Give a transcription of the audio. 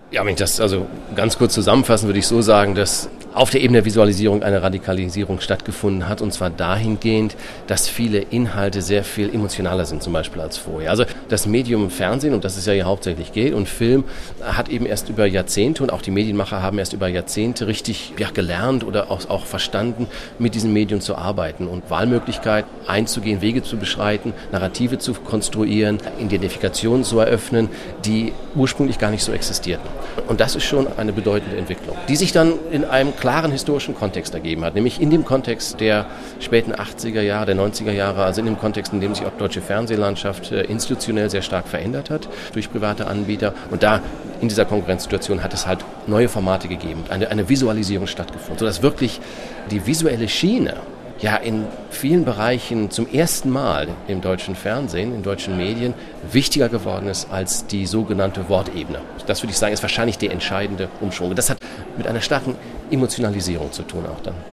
Ja, wenn ich das also ganz kurz zusammenfassen, würde ich so sagen, dass auf der Ebene der Visualisierung eine Radikalisierung stattgefunden hat, und zwar dahingehend, dass viele Inhalte sehr viel emotionaler sind, zum Beispiel als vorher. Also das Medium Fernsehen, um das es ja hier hauptsächlich geht, und Film hat eben erst über Jahrzehnte, und auch die Medienmacher haben erst über Jahrzehnte richtig gelernt oder auch verstanden, mit diesem Medium zu arbeiten und Wahlmöglichkeiten einzugehen, Wege zu beschreiten, Narrative zu konstruieren, Identifikationen zu eröffnen, die ursprünglich gar nicht so existierten. Und das ist schon eine bedeutende Entwicklung, die sich dann in einem klaren historischen Kontext ergeben hat, nämlich in dem Kontext der späten 80er Jahre, der 90er Jahre, also in dem Kontext, in dem sich auch die deutsche Fernsehlandschaft institutionell sehr stark verändert hat durch private Anbieter. Und da in dieser Konkurrenzsituation hat es halt neue Formate gegeben, eine Visualisierung stattgefunden, sodass wirklich die visuelle Schiene ja in vielen Bereichen zum ersten Mal im deutschen Fernsehen, in deutschen Medien wichtiger geworden ist als die sogenannte Wortebene. Das würde ich sagen, ist wahrscheinlich der entscheidende Umschwung. Das hat mit einer starken Emotionalisierung zu tun auch dann.